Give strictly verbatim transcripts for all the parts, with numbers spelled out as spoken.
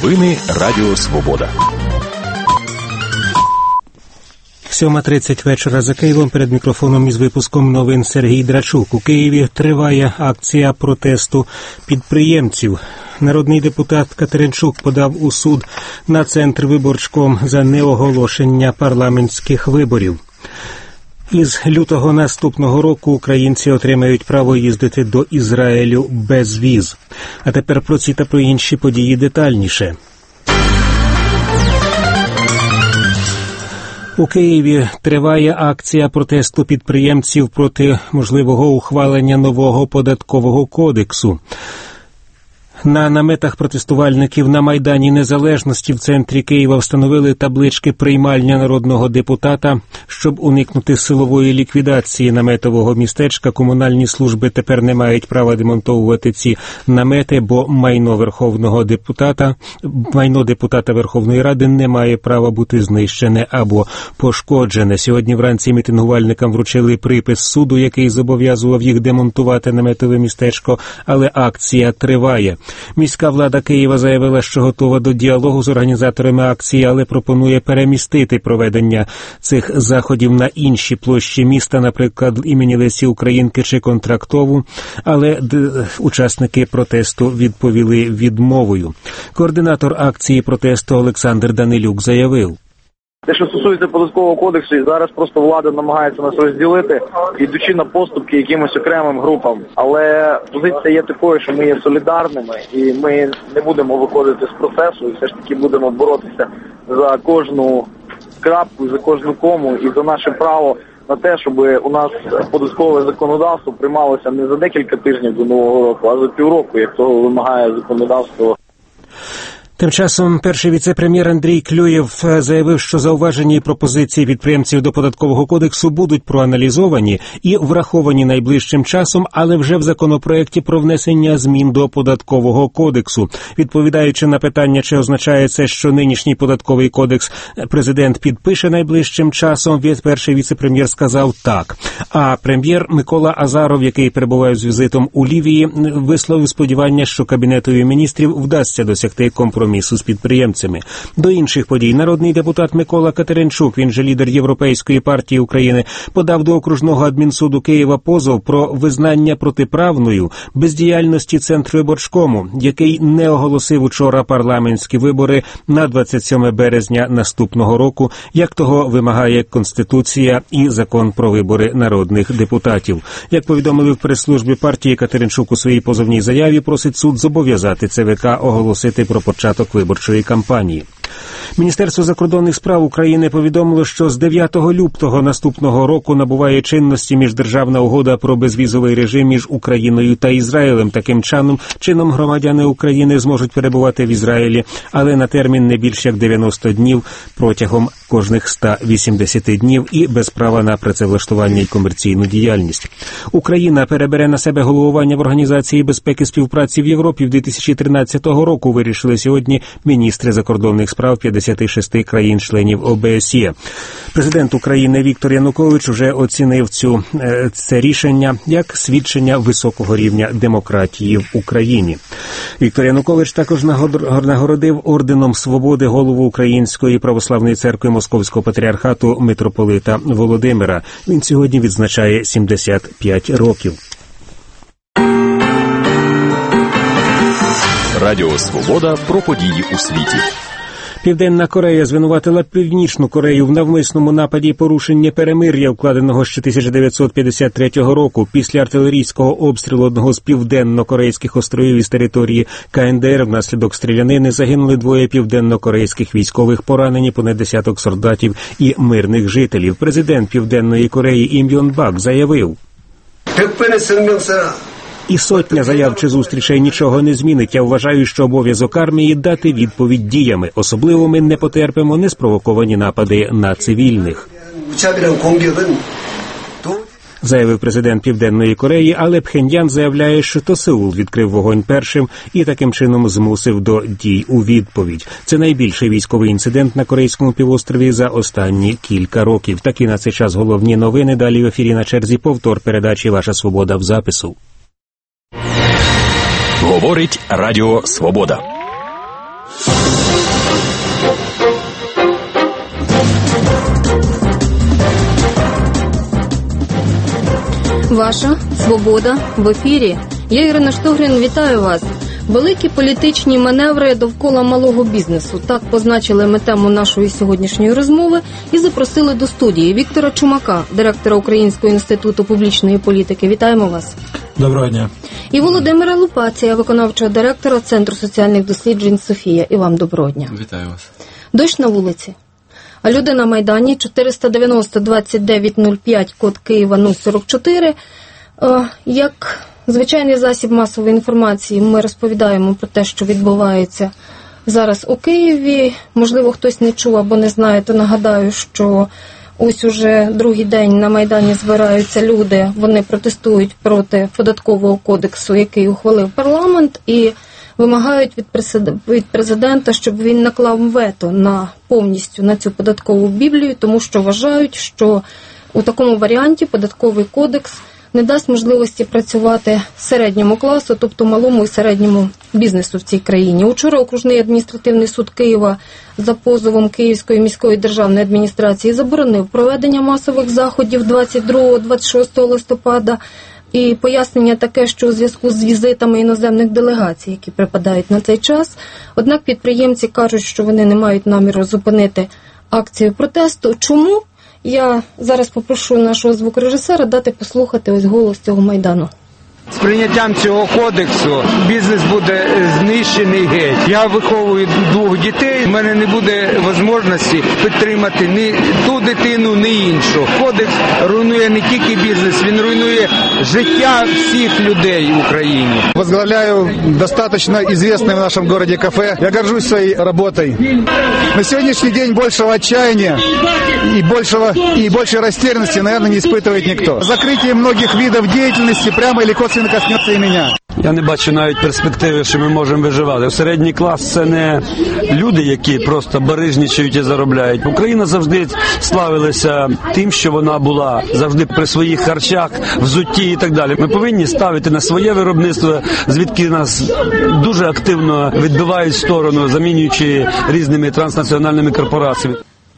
Новини Радіо Свобода. сьома тридцять вечора за Києвом. Перед мікрофоном із випуском новин Сергій Драчук. У Києві триває акція протесту підприємців. Народний депутат Катеринчук подав у суд на Центрвиборчком за неоголошення парламентських виборів. Із лютого наступного року українці отримають право їздити до Ізраїлю без віз. А тепер про ці та про інші події детальніше. У Києві триває акція протесту підприємців проти можливого ухвалення нового податкового кодексу. На наметах протестувальників на Майдані Незалежності в центрі Києва встановили таблички «Приймальня народного депутата». Щоб уникнути силової ліквідації наметового містечка, комунальні служби тепер не мають права демонтовувати ці намети, бо майно Верховного депутата, майно депутата Верховної Ради не має права бути знищене або пошкоджене. Сьогодні вранці мітингувальникам вручили припис суду, який зобов'язував їх демонтувати наметове містечко, але акція триває. Міська влада Києва заявила, що готова до діалогу з організаторами акції, але пропонує перемістити проведення цих заходів на інші площі міста, наприклад, імені Лесі Українки чи Контрактову, але учасники протесту відповіли відмовою. Координатор акції протесту Олександр Данилюк заявив: Те, що стосується податкового кодексу, зараз просто влада намагається нас розділити, йдучи на поступки якимось окремим групам. Але позиція є такою, що ми є солідарними і ми не будемо виходити з процесу, і все ж таки будемо боротися за кожну крапку, за кожну кому і за наше право на те, щоб у нас податкове законодавство приймалося не за декілька тижнів до Нового року, а за півроку, як того вимагає законодавство. Тим часом перший віце-прем'єр Андрій Клюєв заявив, що зауваження і пропозиції підприємців до податкового кодексу будуть проаналізовані і враховані найближчим часом, але вже в законопроекті про внесення змін до податкового кодексу. Відповідаючи на питання, чи означає це, що нинішній податковий кодекс президент підпише найближчим часом, перший віце-прем'єр сказав так. А прем'єр Микола Азаров, який перебуває з візитом у Лівії, висловив сподівання, що Кабінетові міністрів вдасться досягти компромісу з підприємцями. До інших подій. Народний депутат Микола Катеринчук, він же лідер Європейської партії України, подав до окружного адмінсуду Києва позов про визнання протиправною бездіяльності Центрвиборчкому, який не оголосив учора парламентські вибори на двадцять сьоме березня наступного року, як того вимагає Конституція і Закон про вибори народних депутатів. Як повідомили в прес-службі партії, Катеринчук у своїй позовній заяві просить суд зобов'язати ЦВК оголосити про початок виборчої кампанії. Міністерство закордонних справ України повідомило, що з дев'ятого лютого наступного року набуває чинності міждержавна угода про безвізовий режим між Україною та Ізраїлем. Таким чином, чином громадяни України зможуть перебувати в Ізраїлі, але на термін не більш як дев'яносто днів протягом кожних ста вісімдесят днів і без права на працевлаштування і комерційну діяльність. Україна перебере на себе головування в Організації безпеки співпраці в Європі в дві тисячі тринадцятого року, вирішили сьогодні міністри закордонних справ п'ятдесят шість країн-членів О Б С Є. Президент України Віктор Янукович вже оцінив цю, це рішення як свідчення високого рівня демократії в Україні. Віктор Янукович також нагородив орденом Свободи голову Української православної церкви Московського патріархату митрополита Володимира. Він сьогодні відзначає сімдесят п'ять років. Радіо Свобода про події у світі. Південна Корея звинуватила Північну Корею в навмисному нападі і порушення перемир'я, укладеного ще тисяча дев'ятсот п'ятдесят третього року. Після артилерійського обстрілу одного з південно-корейських островів із території Ка Ен Де Ер внаслідок стрілянини загинули двоє південно-корейських військових, поранені понад десяток солдатів і мирних жителів. Президент Південної Кореї Ім Йон Бак заявив: І сотня заяв чи зустрічей нічого не змінить. Я вважаю, що обов'язок армії дати відповідь діями. Особливо ми не потерпимо неспровоковані напади на цивільних. Заявив президент Південної Кореї, але Пхеньян заявляє, що то Сеул відкрив вогонь першим і таким чином змусив до дій у відповідь. Це найбільший військовий інцидент на Корейському півострові за останні кілька років. Такі на цей час головні новини. Далі в ефірі на черзі повтор передачі «Ваша свобода» в запису. Говорить Радіо Свобода. Ваша свобода в ефірі. Я, Ірина Штогрін, вітаю вас. Великі політичні маневри довкола малого бізнесу. Так позначили ми тему нашої сьогоднішньої розмови і запросили до студії Віктора Чумака, директора Українського інституту публічної політики. Вітаємо вас. Доброго дня. І Володимира Лупація, виконавчого директора Центру соціальних досліджень «Софія». І вам доброго дня. Вітаю вас. Дощ на вулиці. А люди на Майдані. Чотириста дев'яносто двадцять дев'ять нуль п'ять, код Києва нуль сорок чотири. Як звичайний засіб масової інформації ми розповідаємо про те, що відбувається зараз у Києві. Можливо, хтось не чув або не знає, то нагадаю, що ось уже другий день на Майдані збираються люди. Вони протестують проти податкового кодексу, який ухвалив парламент, і вимагають від президента, щоб він наклав вето на повністю на цю податкову біблію, тому що вважають, що у такому варіанті податковий кодекс не дасть можливості працювати середньому класу, тобто малому і середньому бізнесу в цій країні. Учора окружний адміністративний суд Києва за позовом Київської міської державної адміністрації заборонив проведення масових заходів двадцять другого - двадцять шостого листопада. І пояснення таке, що у зв'язку з візитами іноземних делегацій, які припадають на цей час. Однак підприємці кажуть, що вони не мають наміру зупинити акцію протесту. Чому? Я зараз попрошу нашого звукорежисера дати послухати ось голос цього Майдану. З прийняттям цього кодексу бізнес буде знищений геть. Я виховую двох дітей, в мене не буде можливості підтримати ні ту дитину, ні іншу. Кодекс руйнує не тільки бізнес, він руйнує життя всіх людей в Україні. Возглавляю достаточно известное в нашем городе кафе. Я горжусь своей работой. На сегодняшний день большего отчаяния и большего и большей растерянности, наверное, не испытывает никто. Закрытие многих видов деятельности прямо или косвенно коснется и меня. Я не бачу навіть перспективи, що ми можемо виживати. Середній клас – це не люди, які просто барижничають і заробляють. Україна завжди славилася тим, що вона була завжди при своїх харчах, взутті і так далі. Ми повинні ставити на своє виробництво, звідки нас дуже активно відбивають в сторону, замінюючи різними транснаціональними корпораціями.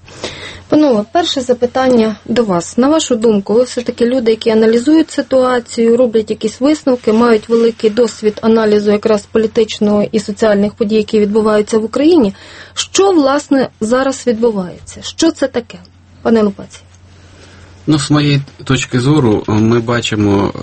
Панове, перше запитання до вас. На вашу думку, ви все-таки люди, які аналізують ситуацію, роблять якісь висновки, мають великий досвід аналізу якраз політичного і соціальних подій, які відбуваються в Україні. Що, власне, зараз відбувається? Що це таке, пане Лупаці? Ну, з моєї точки зору, ми бачимо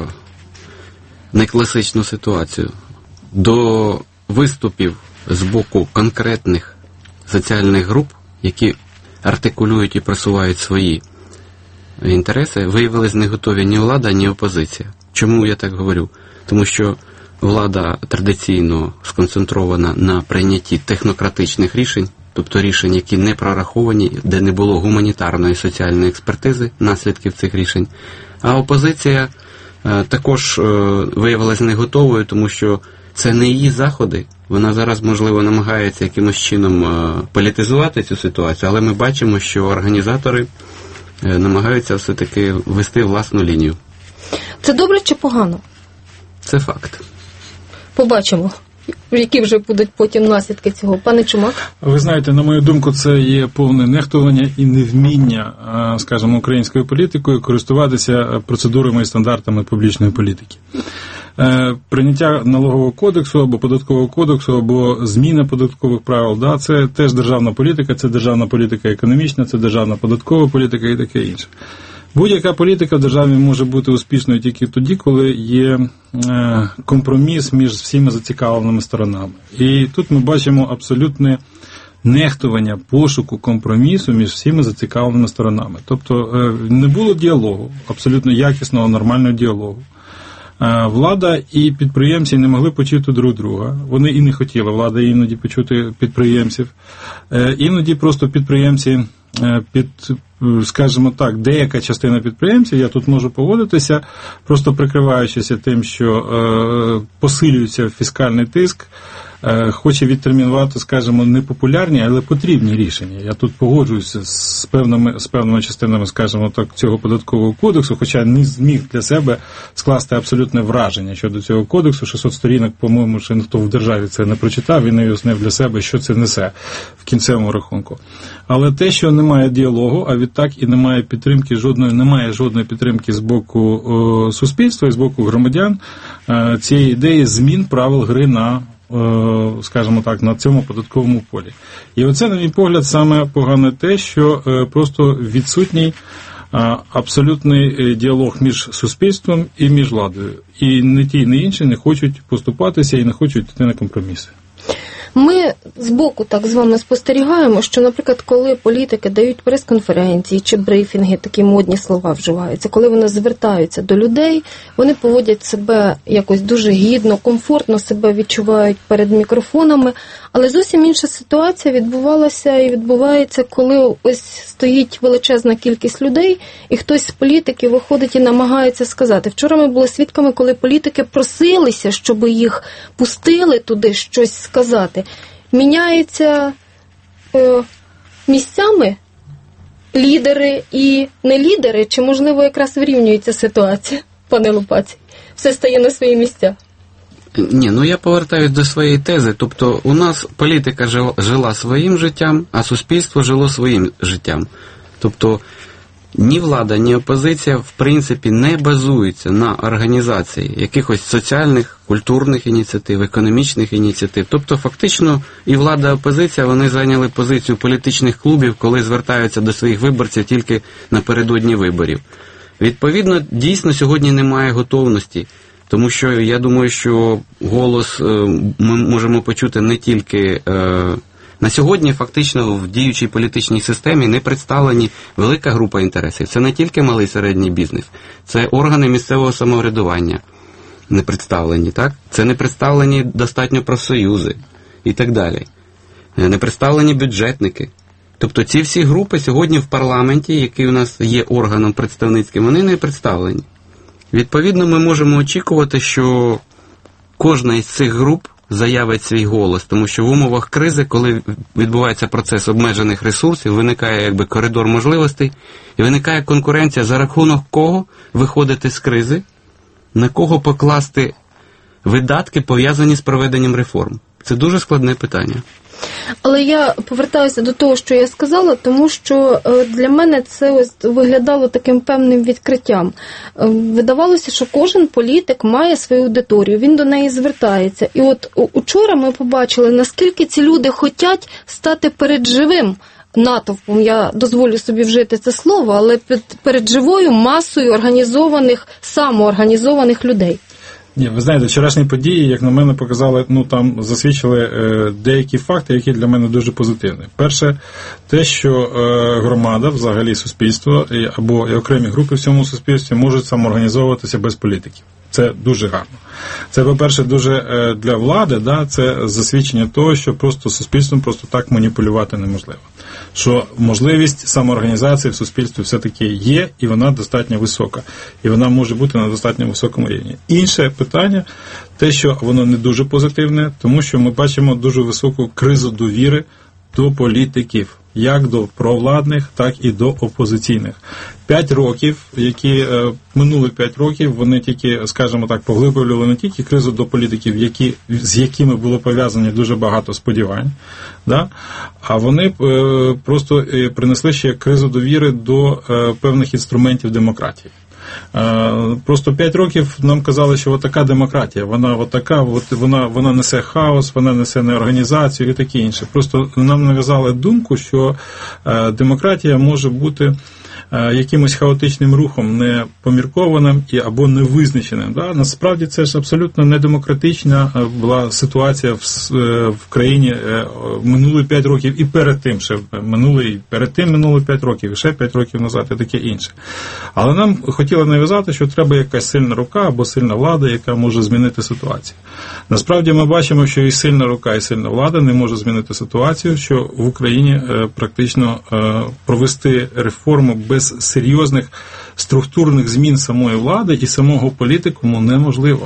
некласичну ситуацію. До виступів з боку конкретних соціальних груп, які артикулюють і просувають свої інтереси, виявились не готові ні влада, ні опозиція. Чому я так говорю? Тому що влада традиційно сконцентрована на прийнятті технократичних рішень, тобто рішень, які не прораховані, де не було гуманітарної соціальної експертизи наслідків цих рішень. А опозиція е, також е, виявилась не готовою, тому що це не її заходи. Вона зараз, можливо, намагається якимось чином е, політизувати цю ситуацію, але ми бачимо, що організатори е, намагаються все-таки вести власну лінію. Це добре чи погано? Це факт. Побачимо, які вже будуть потім наслідки цього. Пане Чумак? Ви знаєте, на мою думку, це є повне нехтування і невміння, скажімо, українською політикою користуватися процедурами і стандартами публічної політики. Прийняття налогового кодексу або податкового кодексу, або зміна податкових правил, да, це теж державна політика, це державна політика економічна, це державна податкова політика і таке інше. Будь-яка політика в державі може бути успішною тільки тоді, коли є компроміс між всіма зацікавленими сторонами. І тут ми бачимо абсолютне нехтування пошуку компромісу між всіма зацікавленими сторонами. Тобто не було діалогу, абсолютно якісного, нормального діалогу. Влада і підприємці не могли почути друг друга. Вони і не хотіли, влада іноді почути підприємців. Іноді просто підприємці, під, скажімо так, деяка частина підприємців, я тут можу поводитися, просто прикриваючися тим, що посилюється фіскальний тиск, хоче відтермінувати, скажімо, непопулярні, але потрібні рішення. Я тут погоджуюся з певними, з певними частинами, скажімо так, цього податкового кодексу, хоча не зміг для себе скласти абсолютне враження щодо цього кодексу. шістсот сторінок, по-моєму, ще ніхто в державі це не прочитав і не уяснив для себе, що це несе в кінцевому рахунку. Але те, що немає діалогу, а відтак і немає підтримки жодної, немає жодної підтримки з боку о, суспільства і з боку громадян, е, цієї ідеї змін правил гри на, е, скажімо так, на цьому податковому полі. І оце, на мій погляд, саме погане те, що е, просто відсутній е, абсолютний діалог між суспільством і між владою. І не ті, не інші не хочуть поступатися і не хочуть йти на компроміси. Ми збоку так з вами спостерігаємо, що, наприклад, коли політики дають прес-конференції чи брифінги, такі модні слова вживаються, коли вони звертаються до людей, вони поводять себе якось дуже гідно, комфортно себе відчувають перед мікрофонами, але зовсім інша ситуація відбувалася і відбувається, коли ось стоїть величезна кількість людей, і хтось з політиків виходить і намагається сказати. Вчора ми були свідками, коли політики просилися, щоб їх пустили туди щось сказати. Міняються е, місцями лідери і не лідери, чи, можливо, якраз вирівнюється ситуація, пане Лопаці? Все стає на свої місця. Ні, ну я повертаюсь до своєї тези. Тобто у нас політика жила, жила своїм життям, а суспільство жило своїм життям. Тобто ні влада, ні опозиція в принципі не базуються на організації якихось соціальних, культурних ініціатив, економічних ініціатив. Тобто фактично і влада, і опозиція, вони зайняли позицію політичних клубів, коли звертаються до своїх виборців тільки напередодні виборів. Відповідно, дійсно сьогодні немає готовності, тому що я думаю, що голос ми можемо почути не тільки... На сьогодні фактично в діючій політичній системі не представлені велика група інтересів. Це не тільки малий і середній бізнес, це органи місцевого самоврядування не представлені, так? Це не представлені достатньо профсоюзи і так далі. Не представлені бюджетники. Тобто ці всі групи сьогодні в парламенті, який у нас є органом представницьким, вони не представлені. Відповідно, ми можемо очікувати, що кожна із цих груп заявить свій голос, тому що в умовах кризи, коли відбувається процес обмежених ресурсів, виникає якби коридор можливостей, і виникає конкуренція, за рахунок кого виходити з кризи, на кого покласти видатки, пов'язані з проведенням реформ. Це дуже складне питання. Але я повертаюся до того, що я сказала, тому що для мене це ось виглядало таким певним відкриттям. Видавалося, що кожен політик має свою аудиторію, він до неї звертається. І от учора ми побачили, наскільки ці люди хочуть стати перед живим натовпом, я дозволю собі вжити це слово, але перед живою масою організованих, самоорганізованих людей. Ні, ви знаєте, вчорашні події, як на мене, показали, ну там засвідчили е, деякі факти, які для мене дуже позитивні. Перше, те, що е, громада, взагалі суспільство, і, або і окремі групи в цьому суспільстві можуть самоорганізовуватися без політиків. Це дуже гарно. Це, по-перше, дуже е, для влади, да, це засвідчення того, що просто суспільством просто так маніпулювати неможливо. Що можливість самоорганізації в суспільстві все-таки є, і вона достатньо висока. І вона може бути на достатньо високому рівні. Інше питання, те, що воно не дуже позитивне, тому що ми бачимо дуже високу кризу довіри до політиків. Як до провладних, так і до опозиційних. П'ять років, які е, минули п'ять років, вони тільки, скажімо так, поглиблювали не тільки кризу до політиків, які, з якими було пов'язані дуже багато сподівань, да? А вони е, просто е, принесли ще кризу довіри до е, певних інструментів демократії. Просто п'ять років нам казали, що от така демократія, вона от така, от вона, вона несе хаос, вона несе неорганізацію і таке інше. Просто нам нав'язали думку, що демократія може бути якимось хаотичним рухом, не поміркованим і або невизначеним. Да? Насправді це ж абсолютно недемократична була ситуація в, в країні минулі п'ять років і перед тим, ще минулий, перед тим минуло п'ять років, і ще п'ять років назад і таке інше. Але нам хотіли нав'язати, що треба якась сильна рука або сильна влада, яка може змінити ситуацію. Насправді ми бачимо, що і сильна рука, і сильна влада не може змінити ситуацію, що в Україні практично провести реформу без серйозних структурних змін самої влади і самого політикуму неможливо.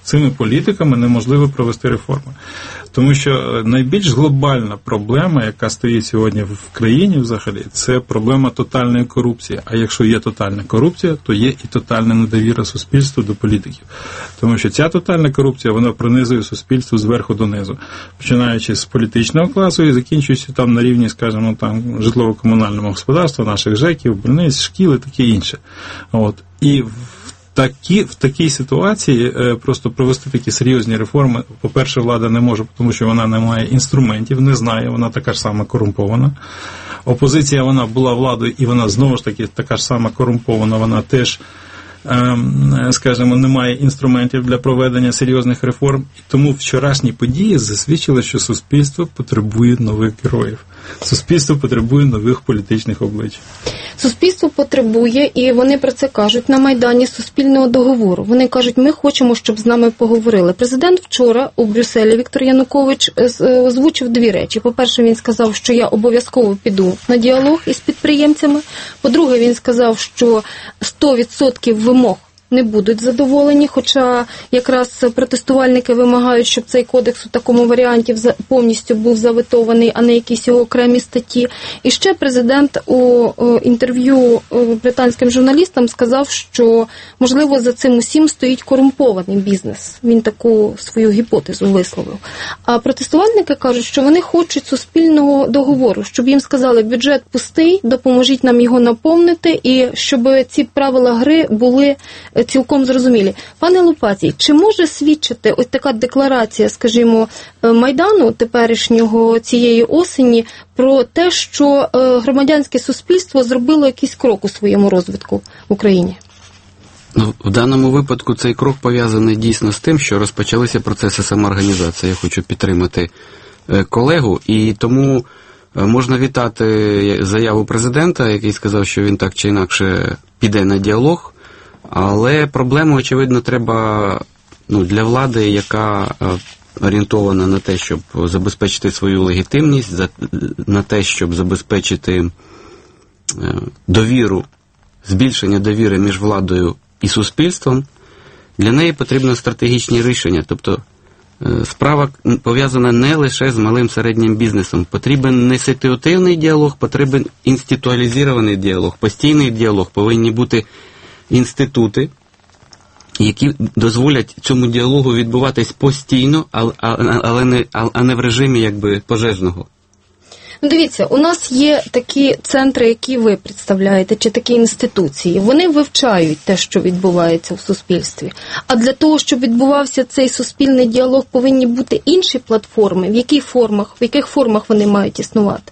цими політиками неможливо провести реформи. Тому що найбільш глобальна проблема, яка стоїть сьогодні в країні взагалі, це проблема тотальної корупції. А якщо є тотальна корупція, то є і тотальна недовіра суспільства до політиків. Тому що ця тотальна корупція, вона пронизує суспільство зверху донизу, починаючи з політичного класу і закінчуючи там на рівні, скажімо, там житлово-комунального господарства, наших ЖЕКів, больниць, шкіл і таке інше. От. І в Такі, в такій ситуації е, просто провести такі серйозні реформи, по-перше, влада не може, тому що вона не має інструментів, не знає, вона така ж сама корумпована. Опозиція, вона була владою, і вона знову ж таки така ж сама корумпована, вона теж, е, скажімо, не має інструментів для проведення серйозних реформ. І тому вчорашні події засвідчили, що суспільство потребує нових героїв. Суспільство потребує нових політичних облич. Суспільство потребує, і вони про це кажуть, на Майдані суспільного договору. Вони кажуть, ми хочемо, щоб з нами поговорили. Президент вчора у Брюсселі Віктор Янукович озвучив дві речі. По-перше, він сказав, що я обов'язково піду на діалог із підприємцями. По-друге, він сказав, що сто відсотків вимог не будуть задоволені, хоча якраз протестувальники вимагають, щоб цей кодекс у такому варіанті повністю був заветований, а не якісь його окремі статті. І ще президент у інтерв'ю британським журналістам сказав, що, можливо, за цим усім стоїть корумпований бізнес. Він таку свою гіпотезу висловив. А протестувальники кажуть, що вони хочуть суспільного договору, щоб їм сказали, бюджет пустий, допоможіть нам його наповнити, і щоб ці правила гри були цілком зрозумілі. Пане Лопатій, чи може свідчити ось така декларація, скажімо, Майдану теперішнього цієї осені про те, що громадянське суспільство зробило якийсь крок у своєму розвитку в Україні? Ну, в даному випадку цей крок пов'язаний дійсно з тим, що розпочалися процеси самоорганізації. Я хочу підтримати колегу, і тому можна вітати заяву президента, який сказав, що він так чи інакше піде на діалог. Але проблему, очевидно, треба ну, для влади, яка орієнтована на те, щоб забезпечити свою легітимність, на те, щоб забезпечити довіру, збільшення довіри між владою і суспільством, для неї потрібно стратегічні рішення. Тобто справа пов'язана не лише з малим середнім бізнесом. Потрібен не ситуативний діалог, потрібен інституалізований діалог, постійний діалог, повинні бути інститути, які дозволять цьому діалогу відбуватись постійно, але не, а не в режимі якби пожежного. Ну, дивіться, у нас є такі центри, які ви представляєте, чи такі інституції. Вони вивчають те, що відбувається в суспільстві. А для того, щоб відбувався цей суспільний діалог, повинні бути інші платформи. В яких формах, в яких формах вони мають існувати?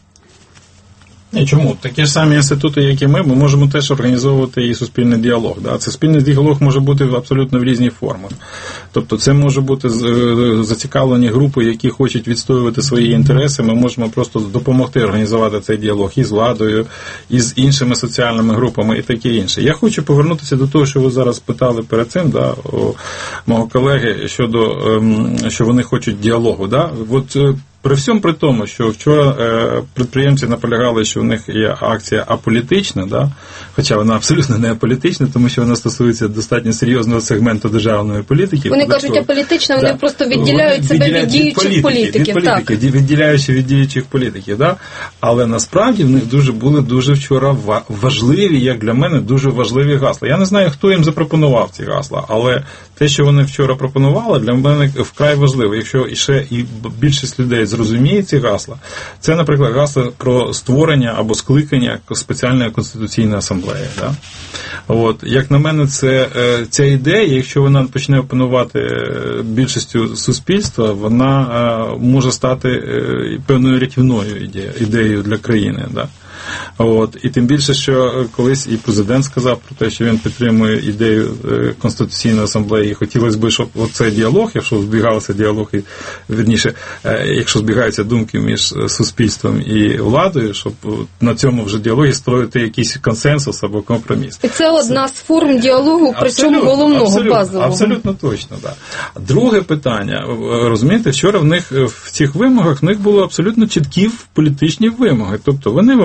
І чому? Такі ж самі інститути, як і ми, ми можемо теж організовувати і суспільний діалог. Да? Це спільний діалог може бути абсолютно в різних формах. Тобто це може бути зацікавлені групи, які хочуть відстоювати свої інтереси. Ми можемо просто допомогти організувати цей діалог і з владою, і з іншими соціальними групами, і таке інше. Я хочу повернутися до того, що ви зараз питали перед цим, да, у мого колеги, щодо, що вони хочуть діалогу. Да? От, при всьому при тому, що вчора е, підприємці наполягали, що в них є акція аполітична, да? Хоча вона абсолютно не аполітична, тому що вона стосується достатньо серйозного сегменту державної політики. Вони кажуть аполітична, вони да. просто відділяють вони себе відділяють від діючих від політики, політиків. Від політики, так. відділяючи від діючих політиків. Да? Але насправді в них дуже були дуже вчора важливі, як для мене, дуже важливі гасла. Я не знаю, хто їм запропонував ці гасла, але те, що вони вчора пропонували, для мене вкрай важливо. Якщо ще і більшість людей зрозуміє ці гасла, це, наприклад, гасла про створення або скликання спеціальної конституційної асамблеї. Да? От, як на мене, це, ця ідея, якщо вона почне опанувати більшістю суспільства, вона може стати певною рятівною ідеєю для країни. Да? От, і тим більше, що колись і президент сказав про те, що він підтримує ідею Конституційної асамблеї. Хотілося б, щоб оцей діалог, якщо збігалися діалог, і, вірніше, якщо збігаються думки між суспільством і владою, щоб на цьому вже діалогі створити якийсь консенсус або компроміс. І це одна з форм діалогу, причому головного, абсолютно, базового. Абсолютно точно, так. Да. Друге питання. Розумієте, вчора в них в цих вимогах в них були абсолютно чіткі політичні вимоги. Тобто вони вимагали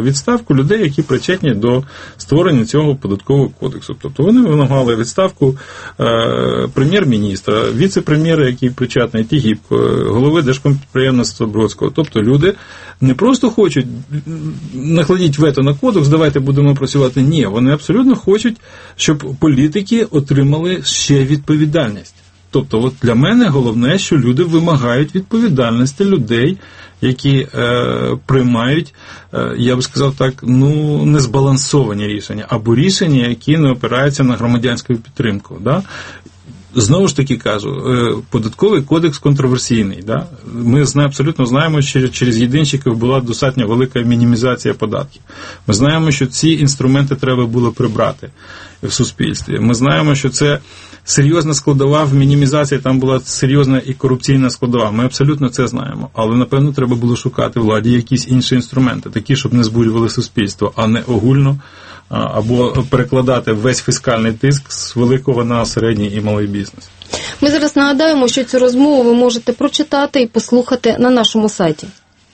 вимагали відставку людей, які причетні до створення цього податкового кодексу. Тобто вони вимагали відставку е, прем'єр-міністра, віце-прем'єра, який причетний, Тігіпко, голови Держкомпідприємництва Бродського. Тобто люди не просто хочуть накладіть вето на кодекс, давайте будемо працювати. Ні, вони абсолютно хочуть, щоб політики отримали ще відповідальність. Тобто, от для мене головне, що люди вимагають відповідальності людей, які е, приймають, е, я би сказав так, ну, незбалансовані рішення, або рішення, які не опираються на громадянську підтримку. Да? Знову ж таки кажу, податковий кодекс контроверсійний. Да? Ми абсолютно знаємо, що через єдинщиків була достатньо велика мінімізація податків. Ми знаємо, що ці інструменти треба було прибрати в суспільстві. Ми знаємо, що це серйозна складова в мінімізації, там була серйозна і корупційна складова. Ми абсолютно це знаємо. Але, напевно, треба було шукати владі якісь інші інструменти, такі, щоб не збурювали суспільство, а не огульно, або перекладати весь фіскальний тиск з великого на середній і малий бізнес. Ми зараз нагадаємо, що цю розмову ви можете прочитати і послухати на нашому сайті.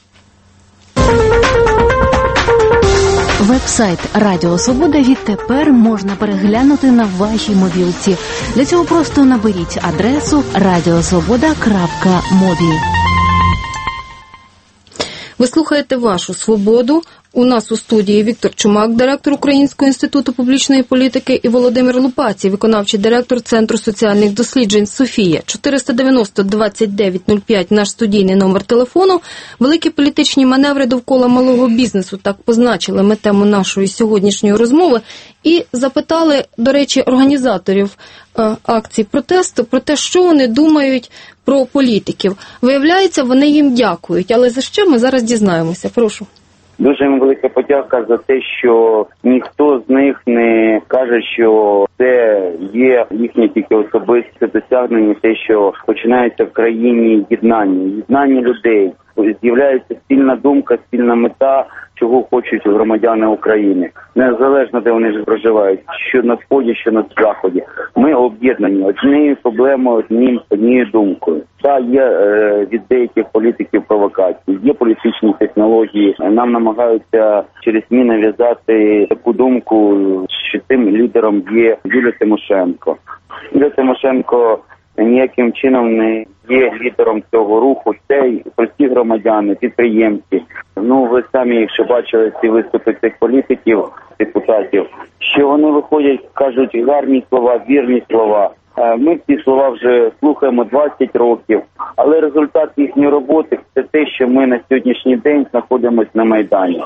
Веб-сайт Радіо Свобода відтепер можна переглянути на вашій мобілці. Для цього просто наберіть адресу радіосвобода крапка мобі. Ви слухаєте «Вашу свободу». У нас у студії Віктор Чумак, директор Українського інституту публічної політики, і Володимир Лупацій, виконавчий директор Центру соціальних досліджень «Софія». чотириста дев'яносто двадцять дев'ять нуль п'ять наш студійний номер телефону. Великі політичні маневри довкола малого бізнесу, так позначили ми тему нашої сьогоднішньої розмови. І запитали, до речі, організаторів е, акцій протесту про те, що вони думають про політиків. Виявляється, вони їм дякують. Але за що ми зараз дізнаємося? Прошу. Дуже їм велика подяка за те, що ніхто з них не каже, що це є їхнє тільки особисте досягнення, те, що починається в країні єднання, єднання людей. З'являється спільна думка, спільна мета, чого хочуть громадяни України. Незалежно, де вони ж проживають, що на сході, що на заході. Ми об'єднані однією проблемою, одним, однією думкою. Та є е, від деяких політиків провокації, є політичні технології. Нам намагаються через ЗМІ нав'язати таку думку, що цим лідером є Юлія Тимошенко. Юлія Тимошенко ніяким чином не є лідером цього руху. Це прості громадяни, підприємці. Ну, ви самі, якщо бачили ці виступи цих політиків, депутатів, що вони виходять, кажуть гарні слова, вірні слова. Ми ці слова вже слухаємо двадцять років, але результат їхньої роботи – це те, що ми на сьогоднішній день знаходимося на Майдані.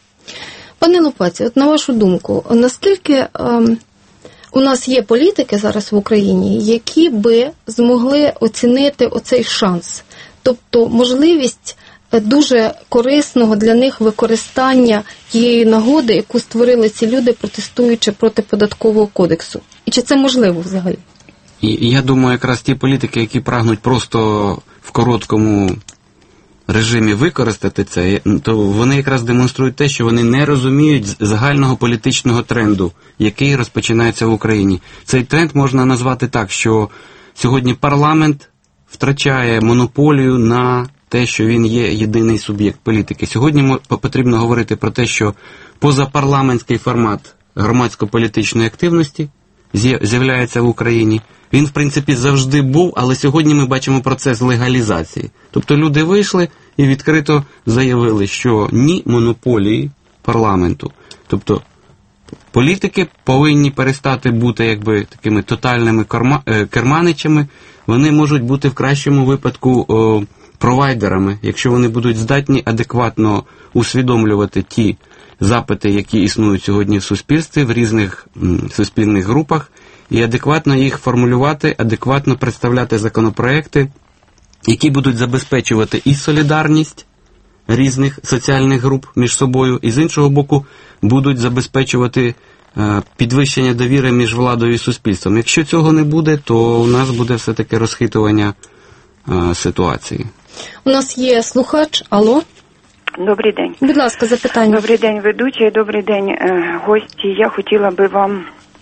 Пане Лупаці, от на вашу думку, наскільки ем, у нас є політики зараз в Україні, які би змогли оцінити оцей шанс, тобто можливість дуже корисного для них використання тієї нагоди, яку створили ці люди, протестуючи проти податкового кодексу? І чи це можливо взагалі? І я думаю, якраз ті політики, які прагнуть просто в короткому режимі використати це, то вони якраз демонструють те, що вони не розуміють загального політичного тренду, який розпочинається в Україні. Цей тренд можна назвати так, що сьогодні парламент втрачає монополію на те, що він є єдиний суб'єкт політики. Сьогодні потрібно говорити про те, що позапарламентський формат громадсько-політичної активності з'являється в Україні. Він, в принципі, завжди був, але сьогодні ми бачимо процес легалізації. Тобто люди вийшли і відкрито заявили, що ні монополії парламенту. Тобто політики повинні перестати бути якби такими тотальними керманичами. Вони можуть бути в кращому випадку о, провайдерами, якщо вони будуть здатні адекватно усвідомлювати ті запити, які існують сьогодні в суспільстві, в різних м, суспільних групах, і адекватно їх формулювати, адекватно представляти законопроекти, які будуть забезпечувати і солідарність різних соціальних груп між собою, і з іншого боку будуть забезпечувати е, підвищення довіри між владою і суспільством. Якщо цього не буде, то у нас буде все-таки розхитування е, ситуації. У нас є слухач. Алло. Добрий день. Будь ласка, запитання. Добрий день, ведучий, добрий день, е, гості. Я хотіла би вам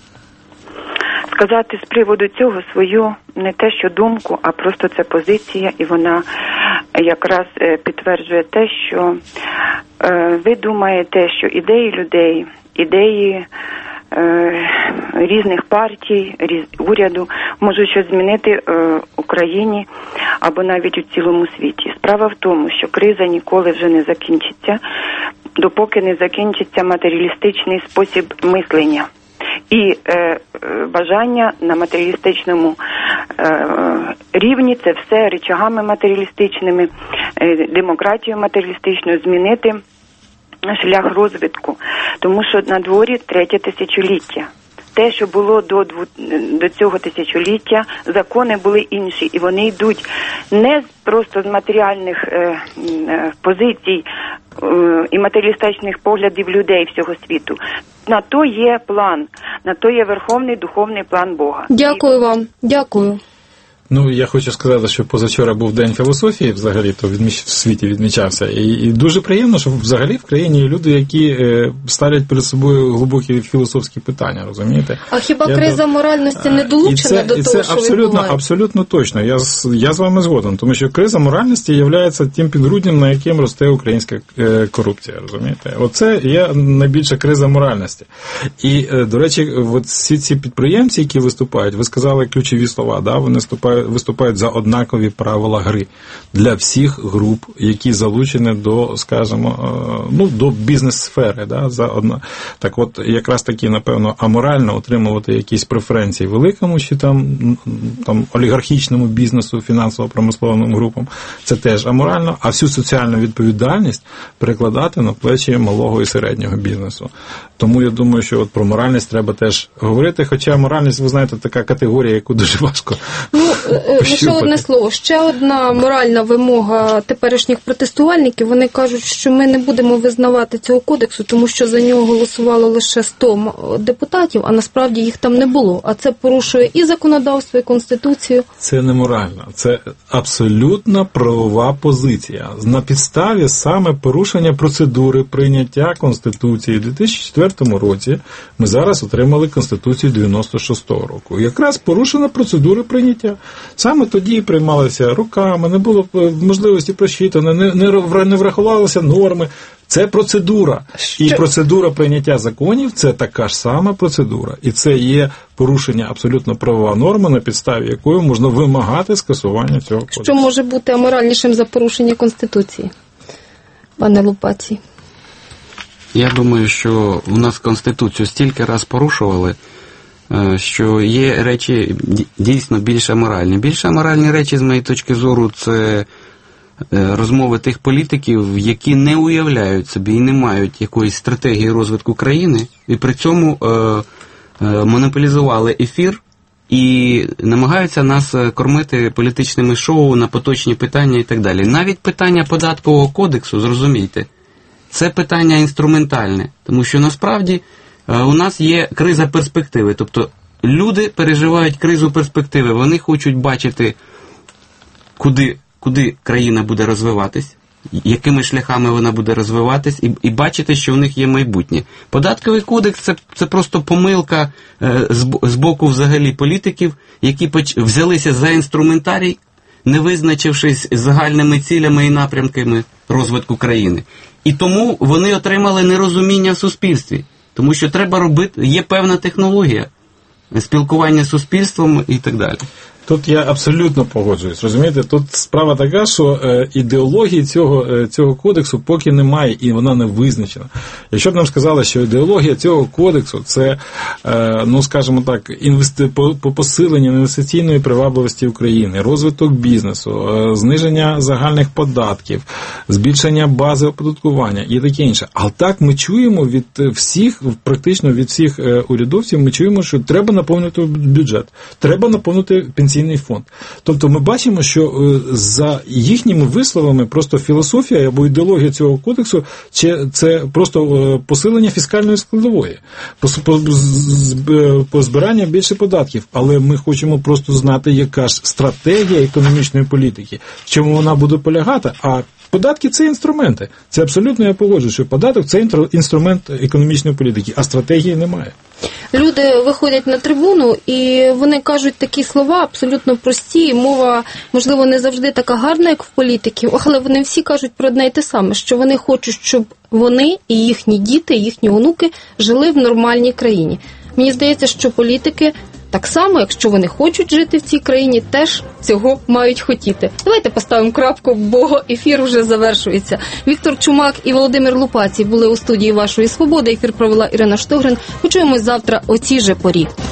сказати з приводу цього свою, не те що думку, а просто це позиція, і вона якраз підтверджує те, що ви думаєте, що ідеї людей, ідеї різних партій, різ, уряду можуть щось змінити в Україні або навіть у цілому світі. Справа в тому, що криза ніколи вже не закінчиться, допоки не закінчиться матеріалістичний спосіб мислення. І е, бажання на матеріалістичному е, рівні, це все рычагами матеріалістичними, е, демократію матеріалістичну змінити шлях розвитку. Тому що на дворі третє тисячоліття. Те, що було до, до цього тисячоліття, закони були інші, і вони йдуть не просто з матеріальних е, е, позицій е, і матеріалістичних поглядів людей всього світу. На то є план, на то є верховний духовний план Бога. Дякую вам, дякую. Ну, я хочу сказати, що позавчора був День філософії, взагалі, то відміч... в світі відмічався. І, і дуже приємно, що взагалі в країні є люди, які е, ставлять перед собою глибокі філософські питання, розумієте? А хіба я криза до... моральності не долучена це, до того, це що абсолютно, відбувається? абсолютно точно. Я, я з вами згоден, тому що криза моральності є тим підґрунтям, на яким росте українська е, корупція, розумієте? Оце є найбільша криза моральності. І, е, до речі, от всі ці підприємці, які виступають, ви сказали ключові слова, да? Вони виступають виступають за однакові правила гри для всіх груп, які залучені до, скажімо, ну, до бізнес-сфери. Да, за одна. Так от, якраз таки, напевно, аморально отримувати якісь преференції великому чи там, там олігархічному бізнесу, фінансово-промисловим групам, це теж аморально, а всю соціальну відповідальність перекладати на плечі малого і середнього бізнесу. Тому я думаю, що от про моральність треба теж говорити, хоча моральність, ви знаєте, така категорія, яку дуже важко Ну, лише одне слово. Ще одна моральна вимога теперішніх протестувальників. Вони кажуть, що ми не будемо визнавати цього кодексу, тому що за нього голосувало лише сто депутатів, а насправді їх там не було. А це порушує і законодавство, і Конституцію. Це не морально. Це абсолютно правова позиція. На підставі саме порушення процедури прийняття Конституції у дві тисячі четвертому році ми зараз отримали Конституцію дев'яносто шостого року. Якраз порушена процедура прийняття. Саме тоді приймалися роками, не було можливості прочитано, не, не, не врахувалися норми. Це процедура. Що? І процедура прийняття законів – це така ж сама процедура. І це є порушення абсолютно правова норма, на підставі якої можна вимагати скасування цього кодексу. Що може бути аморальнішим за порушення Конституції, пане Лупацій? Я думаю, що у нас Конституцію стільки раз порушували, що є речі дійсно більш аморальні. Більш аморальні речі, з моєї точки зору, це розмови тих політиків, які не уявляють собі і не мають якоїсь стратегії розвитку країни, і при цьому е, е, монополізували ефір і намагаються нас кормити політичними шоу на поточні питання і так далі. Навіть питання податкового кодексу, зрозумійте, це питання інструментальне, тому що насправді е, у нас є криза перспективи, тобто люди переживають кризу перспективи, вони хочуть бачити, куди куди країна буде розвиватись, якими шляхами вона буде розвиватись, і, і бачити, що в них є майбутнє. Податковий кодекс це, – це просто помилка е, з, з боку взагалі політиків, які поч, взялися за інструментарій, не визначившись загальними цілями і напрямками розвитку країни. І тому вони отримали нерозуміння в суспільстві, тому що треба робити, є певна технологія спілкування з суспільством і так далі. Тут я абсолютно погоджуюсь, розумієте? Тут справа така, що е, ідеології цього, е, цього кодексу поки немає, і вона не визначена. Якщо б нам сказали, що ідеологія цього кодексу – це, е, ну, скажімо так, інвести... по, по посиленню інвестиційної привабливості України, розвиток бізнесу, е, зниження загальних податків, збільшення бази оподаткування і таке інше. Але так ми чуємо від всіх, практично від всіх е, урядовців, ми чуємо, що треба наповнити бюджет, треба наповнити пенсійний фонд. Тобто ми бачимо, що за їхніми висловами просто філософія або ідеологія цього кодексу це просто посилення фіскальної складової, позбирання більше податків. Але ми хочемо просто знати, яка ж стратегія економічної політики, в чому вона буде полягати, а Податки – це інструменти. Це абсолютно я погоджуюсь, що податок – це інструмент економічної політики, а стратегії немає. Люди виходять на трибуну і вони кажуть такі слова абсолютно прості, мова, можливо, не завжди така гарна, як в політиків, але вони всі кажуть про одне й те саме, що вони хочуть, щоб вони і їхні діти, їхні онуки жили в нормальній країні. Мені здається, що політики так само, якщо вони хочуть жити в цій країні, теж цього мають хотіти. Давайте поставимо крапку, бо ефір вже завершується. Віктор Чумак і Володимир Лупацій були у студії «Вашої свободи». Ефір провела Ірина Штогрин. Почуємось завтра о цій же порі.